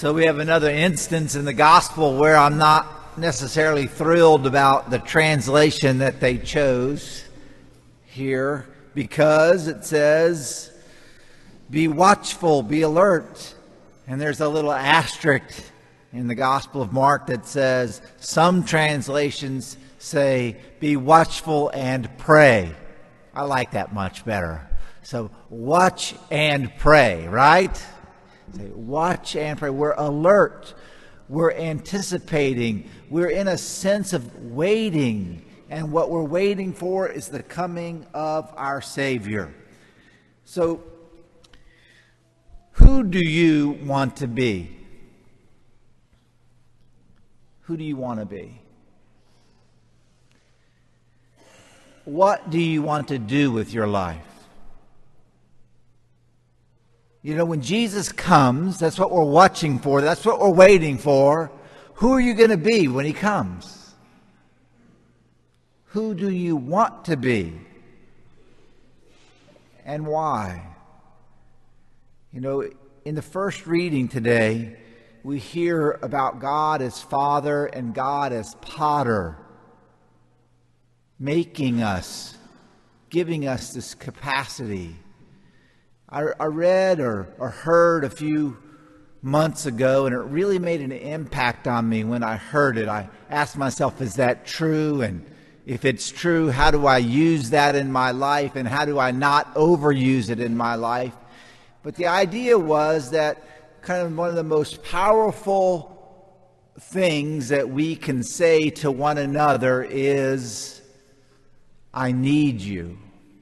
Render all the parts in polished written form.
So we have another instance in the gospel where I'm not necessarily thrilled about the translation that they chose here, because it says, be watchful, be alert. And there's a little asterisk in the Gospel of Mark that says, some translations say, be watchful and pray. I like that much better. So watch and pray, right? Say, watch and pray. We're alert. We're anticipating. We're in a sense of waiting. And what we're waiting for is the coming of our Savior. So, who do you want to be? Who do you want to be? What do you want to do with your life? You know, when Jesus comes, that's what we're watching for. That's what we're waiting for. Who are you going to be when he comes? Who do you want to be? And why? You know, in the first reading today, we hear about God as Father and God as Potter, making us, giving us this capacity. I read or heard a few months ago, and it really made an impact on me when I heard it. I asked myself, is that true? And if it's true, how do I use that in my life? And how do I not overuse it in my life? But the idea was that kind of one of the most powerful things that we can say to one another is, I need you.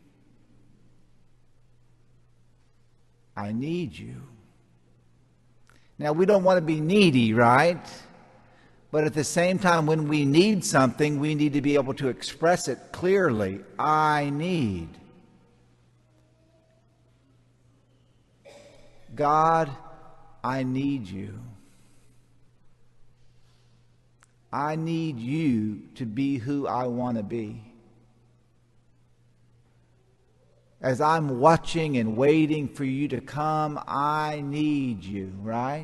I need you. Now, we don't want to be needy, right? But at the same time, when we need something, we need to be able to express it clearly. I need. God, I need you. I need you to be who I want to be. As I'm watching and waiting for you to come, I need you, right?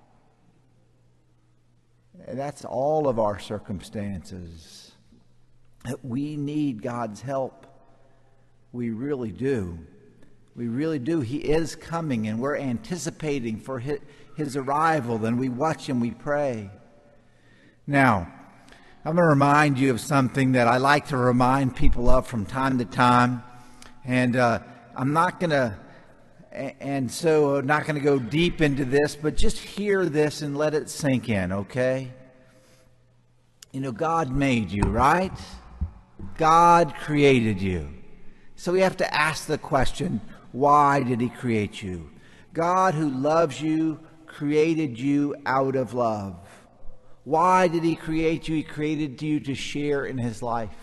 And that's all of our circumstances. We need God's help. We really do. We really do. He is coming, and we're anticipating for his arrival. Then we watch and we pray. Now, I'm going to remind you of something that I like to remind people of from time to time. And I'm not going to, and so I'm not going to go deep into this, but just hear this and let it sink in, okay? You know, God made you, right? God created you. So we have to ask the question, why did he create you? God, who loves you, created you out of love. Why did he create you? He created you to share in his life.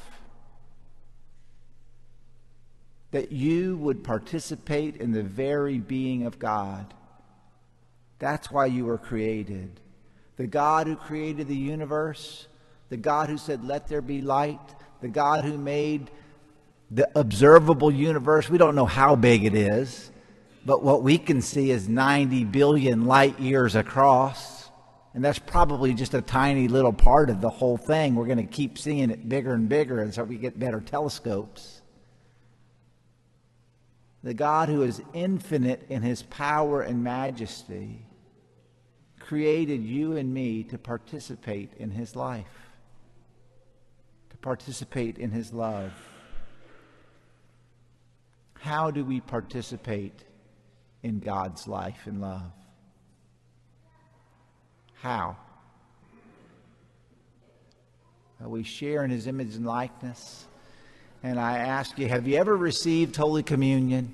That you would participate in the very being of God. That's why you were created. The God who created the universe, the God who said, let there be light, the God who made the observable universe. We don't know how big it is, but what we can see is 90 billion light years across, and that's probably just a tiny little part of the whole thing. We're going to keep seeing it bigger and bigger as we get better telescopes. The God who is infinite in his power and majesty created you and me to participate in his life, to participate in his love. How do we participate in God's life and love? How? We share in his image and likeness. And I ask you, have you ever received Holy Communion?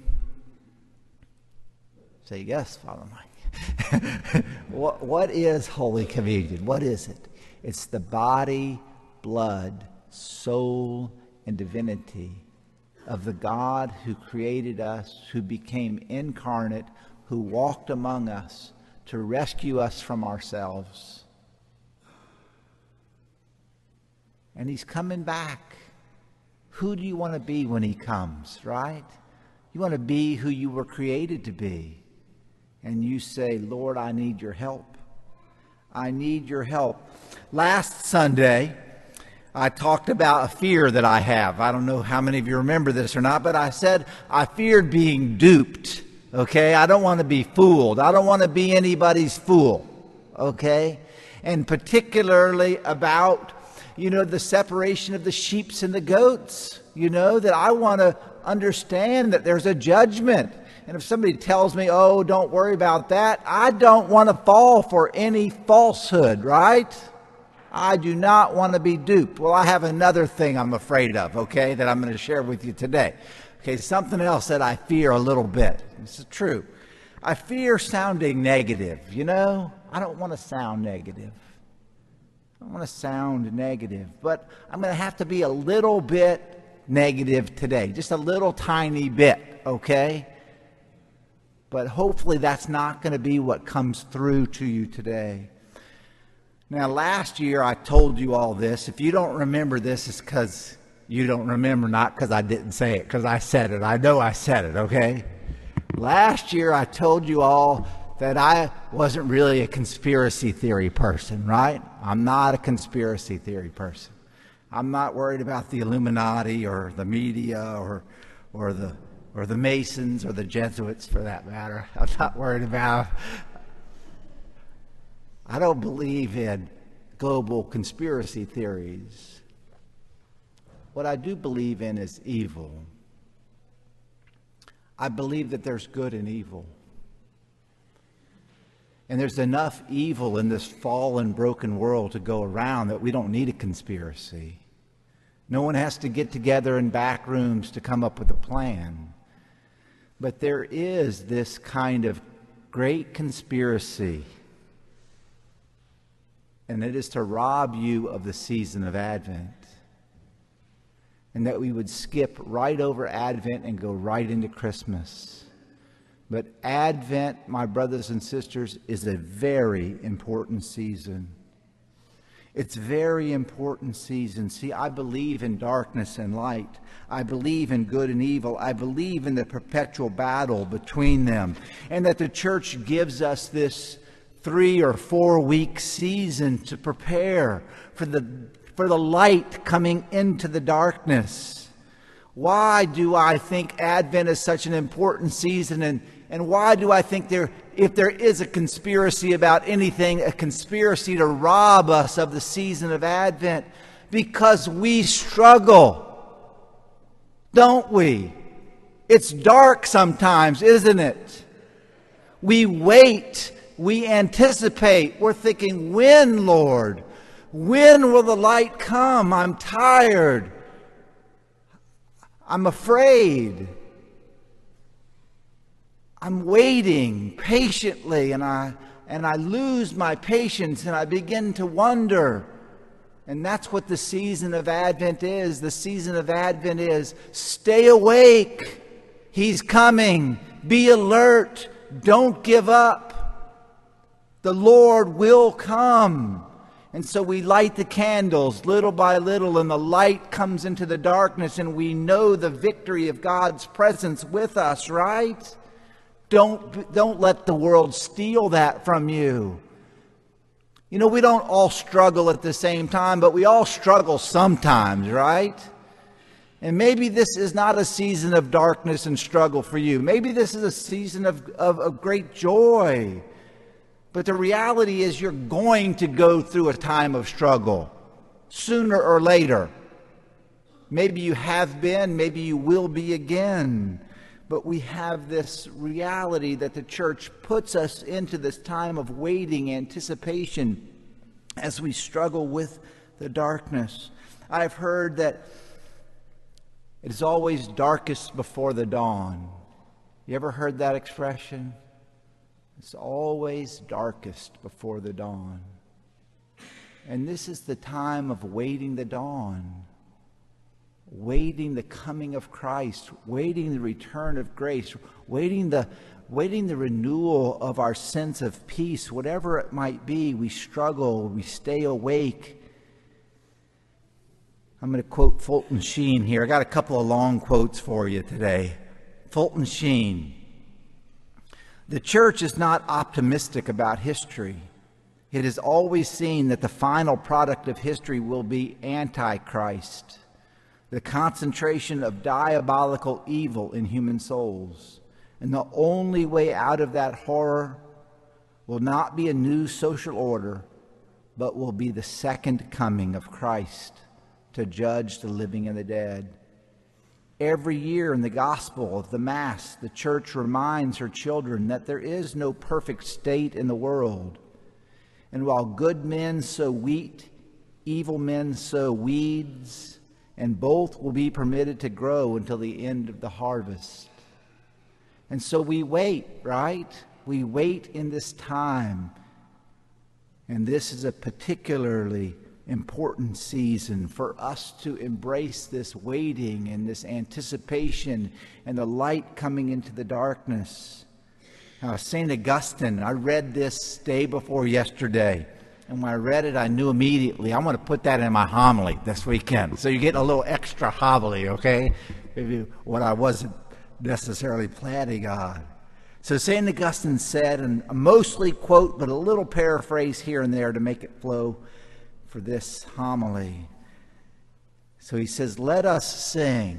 Say yes, Father Mike. What is Holy Communion? What is it? It's the body, blood, soul, and divinity of the God who created us, who became incarnate, who walked among us to rescue us from ourselves. And he's coming back. Who do you want to be when he comes, right? You want to be who you were created to be. And you say, Lord, I need your help. I need your help. Last Sunday, I talked about a fear that I have. I don't know how many of you remember this or not, but I said I feared being duped, okay? I don't want to be fooled. I don't want to be anybody's fool, okay? And particularly about, the separation of the sheep and the goats, that I want to understand that there's a judgment. And if somebody tells me, oh, don't worry about that, I don't want to fall for any falsehood, right? I do not want to be duped. Well, I have another thing I'm afraid of, okay, that I'm going to share with you today. Okay, something else that I fear a little bit. This is true. I fear sounding negative, I don't want to sound negative. I don't want to sound negative, but I'm going to have to be a little bit negative today, just a little tiny bit, okay? But hopefully that's not going to be what comes through to you today. Now, last year I told you all this. If you don't remember this, it's because you don't remember, not because I didn't say it, because I said it. I know I said it, okay? Last year I told you all that I wasn't really a conspiracy theory person, right? I'm not a conspiracy theory person. I'm not worried about the Illuminati or the media or the Masons or the Jesuits, for that matter. I'm not worried about. I don't believe in global conspiracy theories. What I do believe in is evil. I believe that there's good and evil. And there's enough evil in this fallen, broken world to go around that we don't need a conspiracy. No one has to get together in back rooms to come up with a plan. But there is this kind of great conspiracy, and it is to rob you of the season of Advent. And that we would skip right over Advent and go right into Christmas. But Advent, my brothers and sisters, is a very important season. It's a very important season. See, I believe in darkness and light. I believe in good and evil. I believe in the perpetual battle between them. And that the church gives us this 3 or 4 week season to prepare for the light coming into the darkness. Why do I think Advent is such an important season, and why do I think if there is a conspiracy about anything, a conspiracy to rob us of the season of Advent? Because we struggle, don't we? It's dark sometimes, isn't it? We wait, we anticipate, we're thinking, when, Lord? When will the light come? I'm tired. I'm afraid. I'm waiting patiently, and I lose my patience, and I begin to wonder. And that's what the season of Advent is. The season of Advent is stay awake. He's coming. Be alert. Don't give up. The Lord will come. And so we light the candles little by little, and the light comes into the darkness, and we know the victory of God's presence with us, right? Don't let the world steal that from you. We don't all struggle at the same time, but we all struggle sometimes, right? And maybe this is not a season of darkness and struggle for you. Maybe this is a season of great joy. But the reality is you're going to go through a time of struggle sooner or later. Maybe you have been, maybe you will be again. But we have this reality that the church puts us into this time of waiting, anticipation, as we struggle with the darkness. I've heard that it is always darkest before the dawn. You ever heard that expression? It's always darkest before the dawn. And this is the time of waiting the dawn. Waiting the coming of Christ, waiting the return of grace, waiting the renewal of our sense of peace, whatever it might be. We struggle, we stay awake. I'm going to quote Fulton Sheen here. I got a couple of long quotes for you today. Fulton Sheen. The church is not optimistic about history. It is always seen that the final product of history will be Antichrist, the concentration of diabolical evil in human souls. And the only way out of that horror will not be a new social order, but will be the second coming of Christ to judge the living and the dead. Every year in the gospel of the Mass, the church reminds her children that there is no perfect state in the world. And while good men sow wheat, evil men sow weeds, and both will be permitted to grow until the end of the harvest. And so we wait, right? We wait in this time. And this is a particularly important season for us to embrace this waiting and this anticipation and the light coming into the darkness. St. Augustine, I read this day before yesterday. And when I read it, I knew immediately, I'm going to put that in my homily this weekend. So you're getting a little extra homily, okay? Maybe what I wasn't necessarily planning on. So St. Augustine said, and a mostly quote, but a little paraphrase here and there to make it flow for this homily. So he says, let us sing,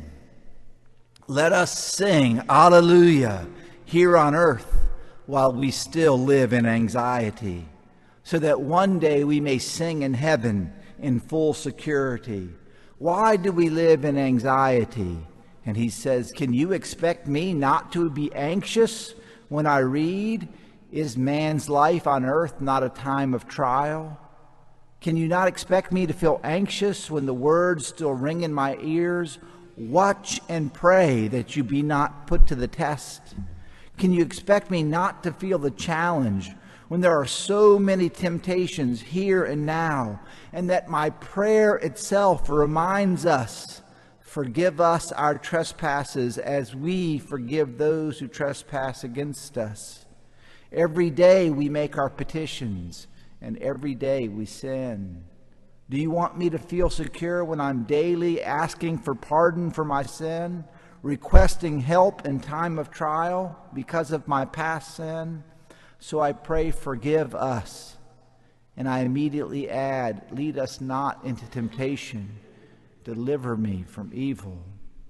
Alleluia, here on earth while we still live in anxiety, so that one day we may sing in heaven in full security. Why do we live in anxiety? And he says, can you expect me not to be anxious when I read, is man's life on earth not a time of trial? Can you not expect me to feel anxious when the words still ring in my ears? Watch and pray that you be not put to the test. Can you expect me not to feel the challenge when there are so many temptations here and now, and that my prayer itself reminds us, forgive us our trespasses as we forgive those who trespass against us. Every day we make our petitions, and every day we sin. Do you want me to feel secure when I'm daily asking for pardon for my sin, requesting help in time of trial because of my past sin? So I pray, forgive us. And I immediately add, lead us not into temptation. Deliver me from evil.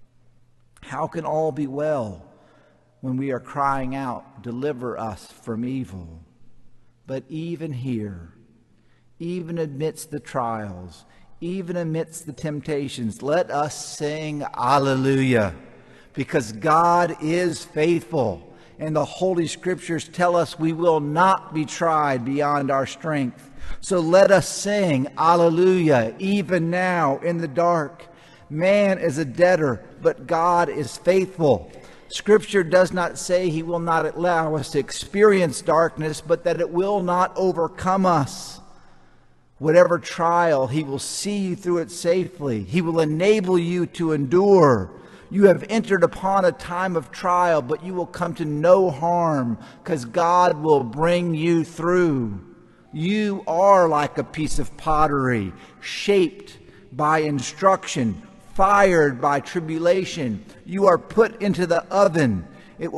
How can all be well when we are crying out, deliver us from evil? But even here, even amidst the trials, even amidst the temptations, let us sing Alleluia, because God is faithful. And the Holy Scriptures tell us we will not be tried beyond our strength. So let us sing Alleluia, even now in the dark. Man is a debtor, but God is faithful. Scripture does not say he will not allow us to experience darkness, but that it will not overcome us. Whatever trial, he will see you through it safely. He will enable you to endure. You have entered upon a time of trial, but you will come to no harm because God will bring you through. You are like a piece of pottery, shaped by instruction, fired by tribulation. You are put into the oven.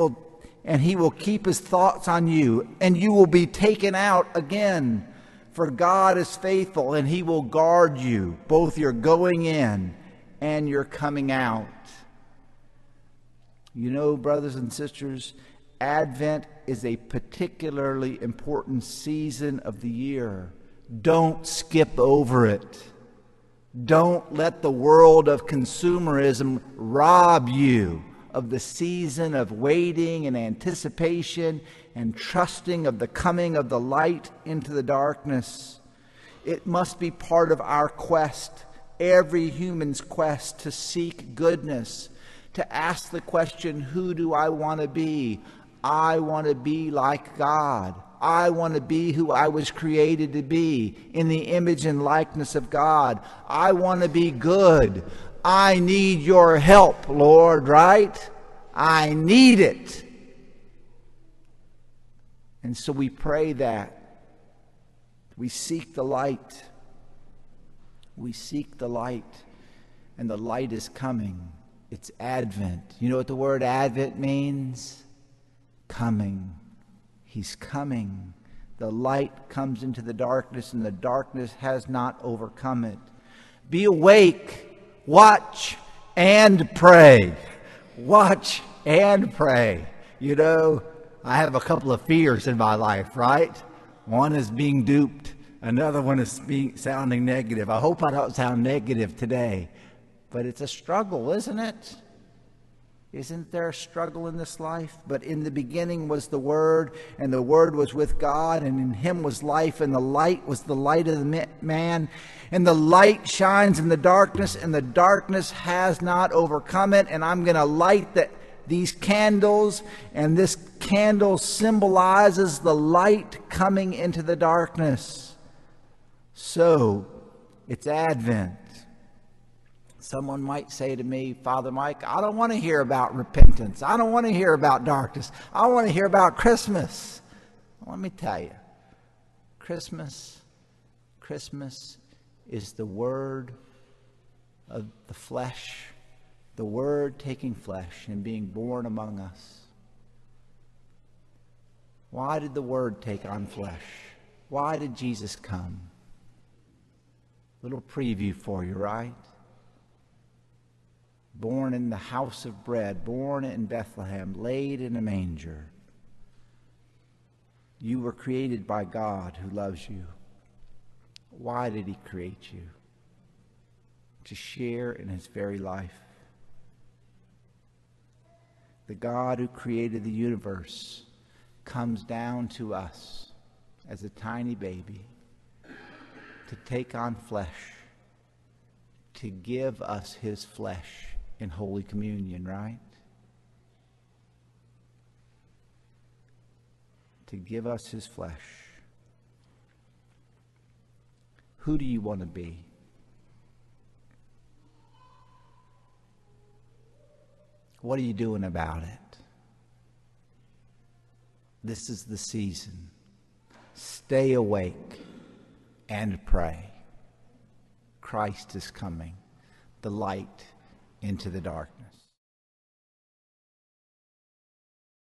And he will keep his thoughts on you, and you will be taken out again. For God is faithful, and he will guard you, both your going in and your coming out. You know, brothers and sisters, Advent is a particularly important season of the year. Don't skip over it. Don't let the world of consumerism rob you of the season of waiting and anticipation and trusting of the coming of the light into the darkness. It must be part of our quest, every human's quest, to seek goodness, to ask the question, who do I want to be? I want to be like God. I want to be who I was created to be, in the image and likeness of God. I want to be good. I need your help, Lord, right? I need it. And so we pray that. We seek the light. We seek the light. And the light is coming. It's Advent. You know what the word Advent means? Coming. He's coming. The light comes into the darkness, and the darkness has not overcome it. Be awake, watch, and pray. Watch and pray. You know, I have a couple of fears in my life, right? One is being duped. Another one is sounding negative. I hope I don't sound negative today. But it's a struggle, isn't it? Isn't there a struggle in this life? But in the beginning was the Word, and the Word was with God, and in Him was life, and the light was the light of the man. And the light shines in the darkness, and the darkness has not overcome it. And I'm going to light these candles, and this candle symbolizes the light coming into the darkness. So, it's Advent. Someone might say to me, Father Mike, I don't want to hear about repentance. I don't want to hear about darkness. I want to hear about Christmas. Let me tell you, Christmas is the Word of the flesh, the Word taking flesh and being born among us. Why did the Word take on flesh? Why did Jesus come? Little preview for you, right? Born in the house of bread, born in Bethlehem, laid in a manger. You were created by God who loves you. Why did He create you? To share in His very life. The God who created the universe comes down to us as a tiny baby to take on flesh, to give us His flesh in Holy Communion, right? To give us His flesh. Who do you want to be? What are you doing about it? This is the season. Stay awake and pray. Christ is coming, the light into the darkness.